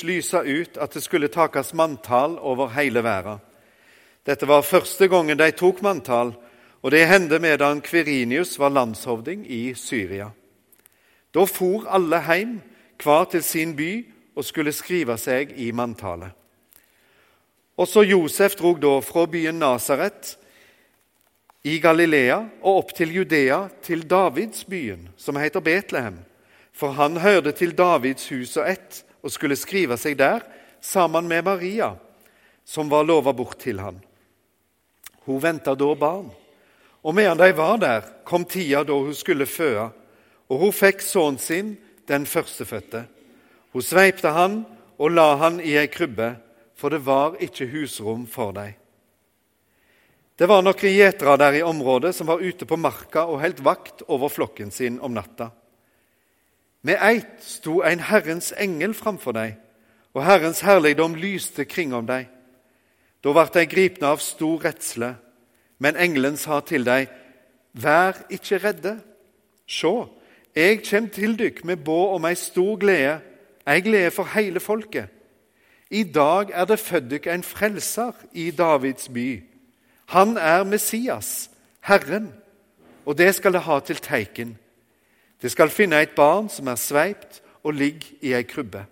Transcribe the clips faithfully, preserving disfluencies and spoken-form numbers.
lysa ut at det skulle takas manntal over hele verden. Dette var første gangen de tok manntal, og det hendte medan Quirinius var landshovding i Syria. Da for alle heim, hver til sin by, og skulle skrive seg i manntallet. Også Josef drog da fra byen Nazaret i Galilea og opp til Judea, til Davids byen, som heter Betlehem, for han hørte til Davids hus og ett, og skulle skrive seg der, sammen med Maria, som var lovet bort til han. Hun ventet da barn, og medan de var der, kom tida da hun skulle føde, og hun fikk sønnen sin, den førstefødte. Hun sveipte han og la han i ei krybbe, for det var ikke husrom for dem. Det var noen gjetere der i området som var ute på marka og helt vakt over flokken sin om natta. Med eit sto en Herrens engel framfor dem, og Herrens herligdom lyste kring om dem. Da ble de gripne av stor redsle, men engelen sa til dem, «Vær ikke redde. Sjå, jeg kjem til dykk med bå om ei stor glede, ei glede for hele folket. I dag er det født dykk en frelser i Davids by. Han er Messias, Herren, og det skal det ha til teiken. Det skal finne et barn som er sveipt og ligger i ei krybbe.»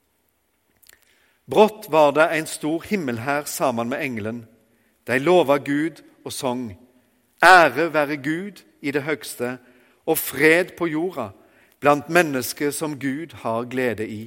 Brått var det en stor himmelhær sammen med engelen. De lova Gud og sang, «Ære være Gud i det høgste, og fred på jorda, blant mennesker som Gud har glede i.»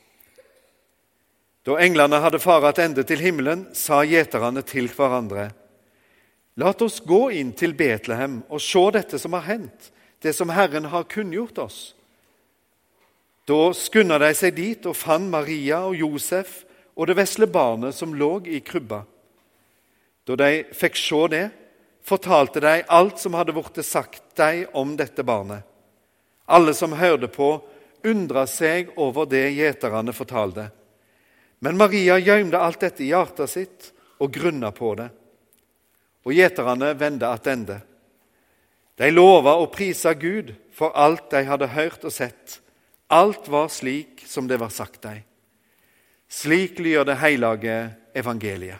Da englene hadde faret ende til himmelen, sa gjeterne til hverandre, «Lat oss gå inn til Betlehem og se dette som har hendt, det som Herren har kunngjort oss.» Da skynda de seg dit og fant Maria og Josef og det vesle barnet som lå i krybba. Da de fikk se det, fortalte de alt som hadde vært sagt dem om dette barnet. Alle som hørte på, undret seg over det gjeterne fortalte. Men Maria gjemte alt dette i hjertet sitt og grunnet på det. Og gjeterne vendte attende. De lova og prisa Gud for alt de hadde hørt og sett. Alt var slik som det var sagt dem. Slik lyder det hellige evangeliet.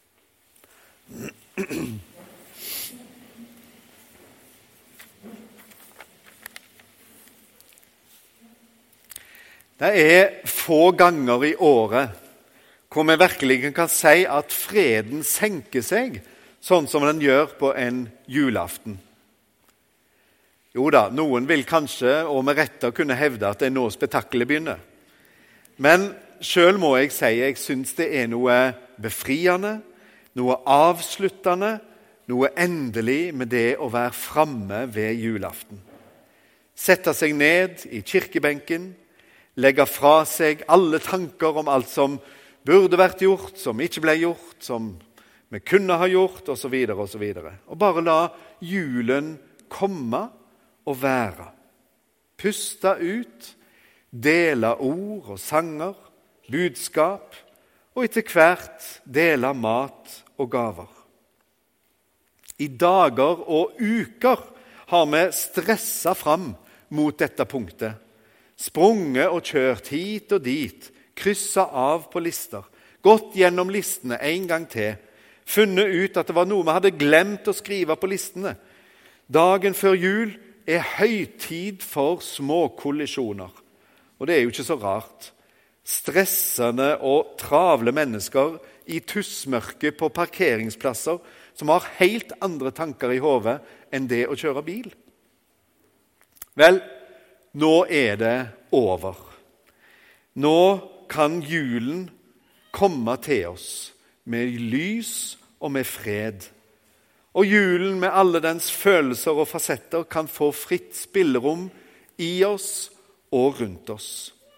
Det er få ganger i året hvor vi virkelig kan si at freden senker seg, sånn som den gjør på en julaften. Jo da, noen vil kanskje, og med rette, kunne hevde at det er nå spetakkelet begynner. Men selv må jeg si jeg synes det er noe befriende, noe avsluttende, noe endelig med det å være framme ved julaften. Sette seg ned i kirkebenken, legge fra seg alle tanker om alt som burde vært gjort, som ikke ble gjort, som vi kunne ha gjort, og så videre, og så videre. Og bare la julen komme og være. Puste ut, dele ord og sanger, budskap, og etter hvert dele mat og gaver. I dager og uker har vi stresset fram mot dette punktet. Sprunget og kjørt hit og dit, krysset av på lister, gått gjennom listene en gang til, funnet ut at det var noe vi hadde glemt å skrive på listene. Dagen før jul er høytid for små kollisjoner, og det er jo ikke så rart. Stressende og travle mennesker i tussmørke på parkeringsplasser som har helt andre tanker i hodet enn det å kjøre bil. Vel, nå er det over. Nå kan julen komme til oss med lys og med fred. Og julen med alle dens følelser og fasetter kan få fritt spillerom i oss og rundt oss.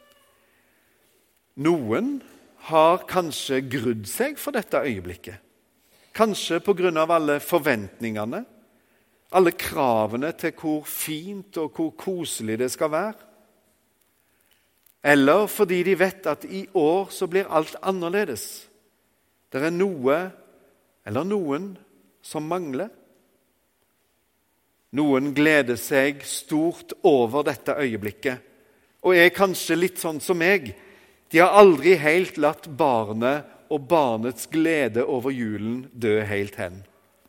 Noen har kanskje grudd seg for dette øyeblikket. Kanskje på grunn av alle forventningene, alle kravene til hvor fint og hvor koselig det skal være. Eller fordi de vet at i år så blir alt annerledes. Det er noe eller noen som mangler. Noen gleder seg stort over dette øyeblikket, og er kanskje litt sånn som meg, De har aldri helt latt barnet og barnets glede over julen dø helt hen.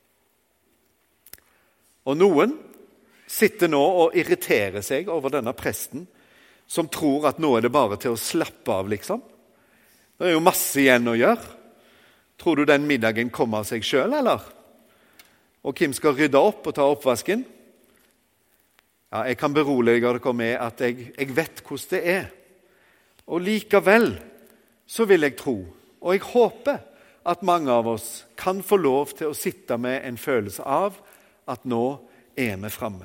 Og noen sitter nå og irriterer seg over denne presten, som tror at nå er det bare til å slappe av, liksom. Det er jo masse igjen å gjøre. Tror du den middagen kommer av seg selv, eller? Og hvem skal rydde opp og ta oppvasken? Ja, jeg kan berolige dere med at jeg, jeg vet hvordan det er. Og likevel så vil jeg tro, og jeg håper at mange av oss kan få lov til å sitte med en følelse av at nå er vi fremme.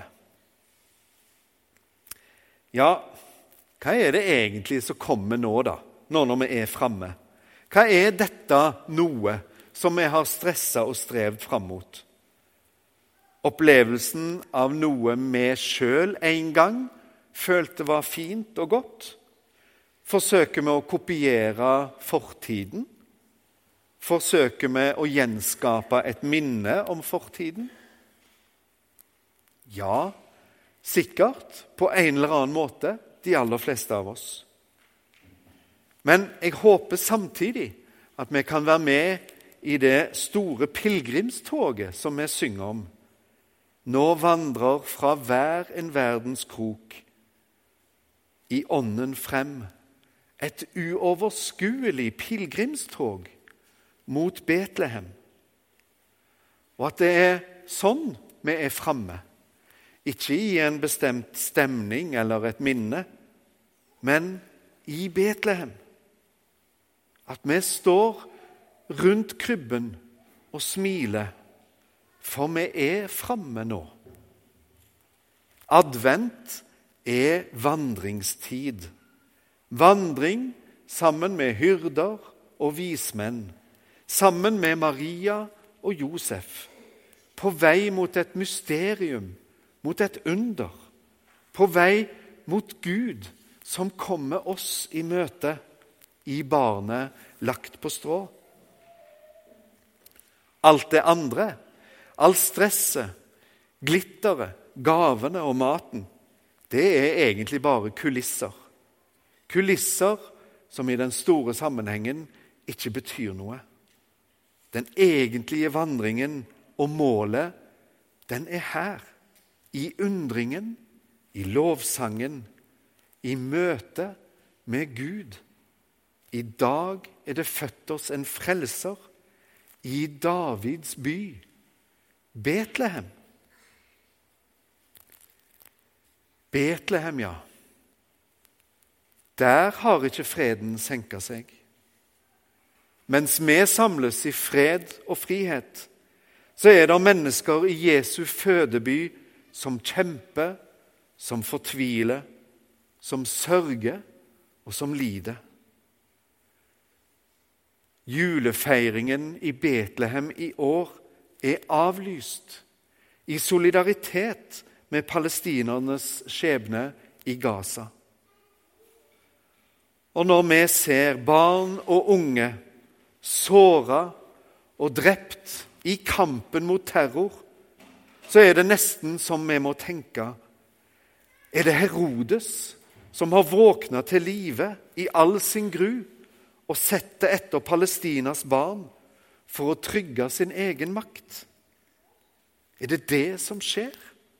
Ja, hva er det egentlig som kommer nå da, nå når vi er fremme? Hva er dette noe som vi har stresset og strevd frem mot? Opplevelsen av noe vi selv en gang følte var fint og godt? Forsøker vi å kopiere fortiden? Forsøker vi å gjenskape et minne om fortiden? Ja, sikkert, på en eller annen måte, de aller fleste av oss. Men jeg håper samtidig at vi kan være med i det store pilgrimstoget som vi synger om. Nå vandrer fra hver en verdens krok i ånden frem et uoverskuelig pilgrimstog mot Betlehem. Og at det er sånn vi er fremme. Ikke i en bestemt stemning eller et minne, men i Betlehem. At vi står rundt krybben og smiler, for vi er fremme nå. Advent er vandringstid. Vandring sammen med hyrder og vismenn, sammen med Maria og Josef, på vei mot et mysterium, mot et under, på vei mot Gud som kommer oss i møte i barnet lagt på strå. Alt det andre, all stresset, glitteret, gavene og maten, det er egentlig bare kulisser. Kulisser som i den store sammenhengen ikke betyr noe. Den egentlige vandringen og målet, den er her. I undringen, i lovsangen, i møte med Gud. I dag er det født oss en frelser i Davids by, Betlehem. Betlehem, ja. Der har ikke freden senket seg. Mens vi samles i fred og frihet, så er det mennesker i Jesu fødeby som kjemper, som fortviler, som sørger og som lider. Julefeiringen i Betlehem i år er avlyst i solidaritet med palestinernes skjebne i Gaza. Og når vi ser barn og unge såret og drept i kampen mot terror, så er det nesten som vi må tenke, er det Herodes som har våknet til live i all sin gru og sett det etter Palestinas barn for å trygge sin egen makt? Er det det som skjer?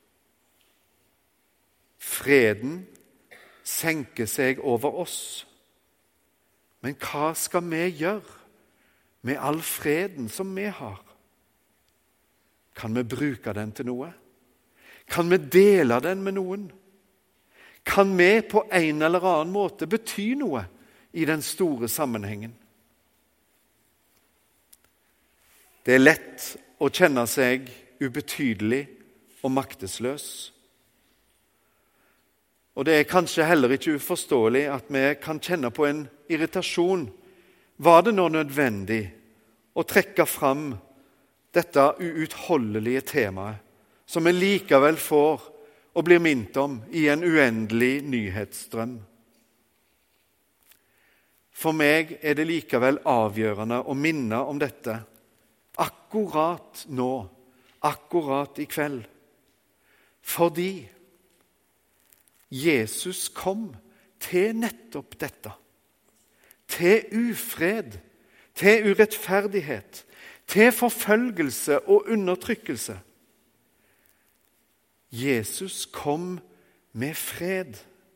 Freden senker seg over oss. Men hva skal vi gjøre med all freden som vi har? Kan vi bruke den til noe? Kan vi dele den med noen? Kan vi på en eller annen måte bety noe i den store sammenhengen? Det er lett å kjenne seg ubetydelig og maktesløs. Og det er kanskje heller ikke uforståelig at vi kan kjenne på en irritasjon. Var det nå nødvendig å trekke fram dette uutholdelige temaet, som vi likevel får og blir minnet om i en uendelig nyhetsstrøm? For meg er det likevel avgjørende å minne om dette akkurat nå, akkurat i kveld. Fordi Jesus kom til nettopp dette. til ufred, til urettferdighet, til forfølgelse og undertrykkelse. Jesus kom med fred.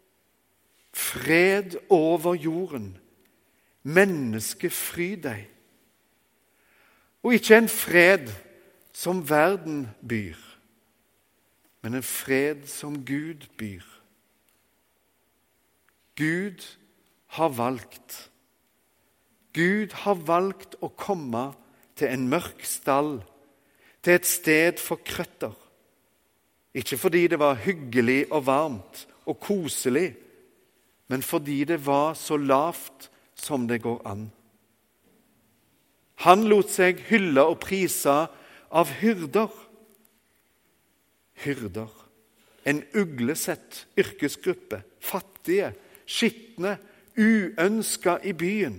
Fred over jorden. Menneske, fry deg. Og ikke en fred som verden byr, men en fred som Gud byr. Gud har valgt. Gud har valgt å komme til en mørk stall, til et sted for krøtter. Ikke fordi det var hyggelig og varmt og koselig, men fordi det var så lavt som det går an. Han lot seg hylle og prise av hyrder. Hyrder, en uglesett yrkesgruppe, fattige, skitne, uønsket i byen.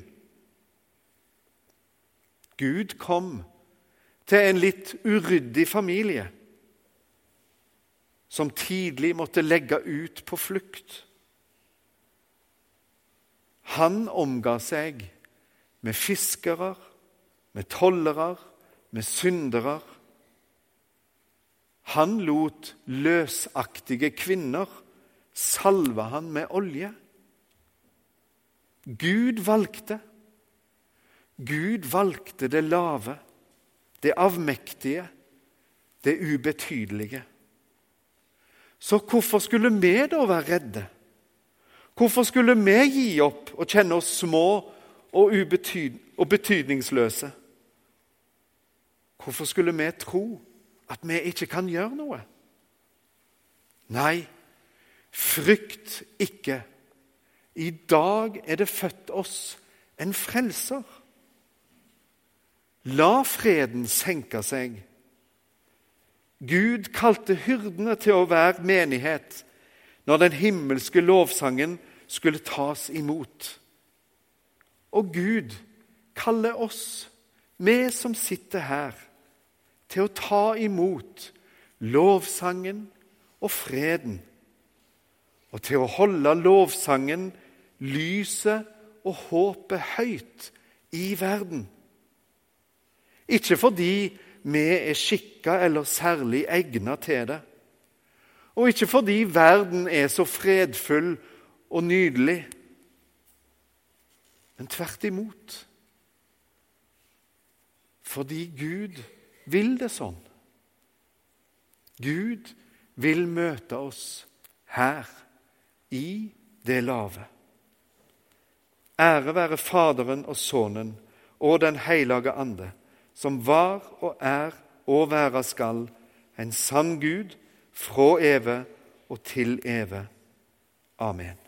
Gud kom til en litt uryddig familie, som tidlig måtte legge ut på flukt. Han omga seg med fiskere, med tollere, med syndere. Han lot løsaktige kvinner salve han med olje. Gud valgte. Gud valgte det lave, det avmektige, det ubetydelige. Så hvorfor skulle vi da være redde? Hvorfor skulle vi gi opp og kjenne oss små og, ubetyd- og betydningsløse? Hvorfor skulle vi tro at vi ikke kan gjøre noe? Nei, frykt ikke. I dag er det født oss en frelser. La freden senke seg. Gud kalte hyrdene til å være menighet når den himmelske lovsangen skulle tas imot. Og Gud kaller oss, vi som sitter her, til å ta imot lovsangen og freden, og til å holde lovsangen, lyset og håpet høyt i verden. Ikke fordi vi er skikket eller særlig egnet til det, og ikke fordi verden er så fredfull og nydelig, men tvert imot. Fordi Gud vil det sånn. Gud vil møte oss her, i det lave. Ære være Faderen og Sønnen og den hellige Ande, som var og er og være skal, en sann Gud, fra evig og til evig. Amen.